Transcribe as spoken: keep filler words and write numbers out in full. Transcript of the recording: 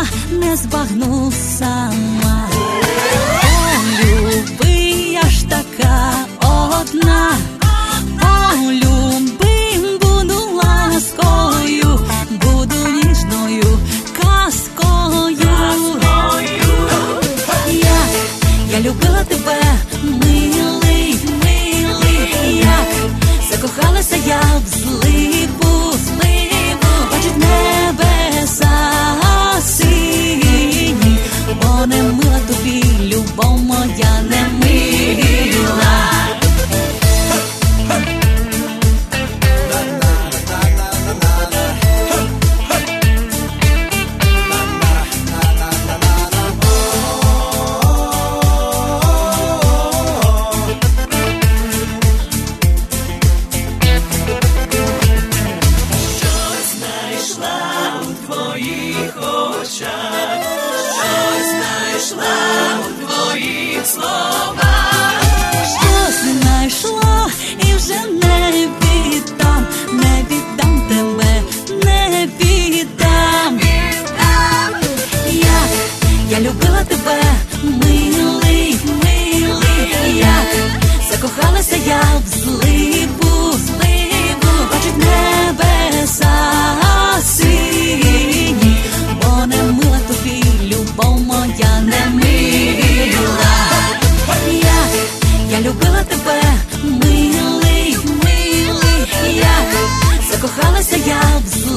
не збагну сама. Полюби, я ж така одна, полюби, буду ласкою, буду ніжною казкою. Як я любила тебе, милий, милий, як закохалася я в зливу, зливу, бачить небеса сині, бо не мила тобі, любов моя не мила. Щось знайшло і вже не віддам, не віддам тебе, не віддам. Як я любила тебе, милий, милий, як закохалася я в зливу, зливу, бачить небеса сині, бо не мила тобі, любов моя не мила. Як я любила тебе, милий, милий, як закохалася я в зло.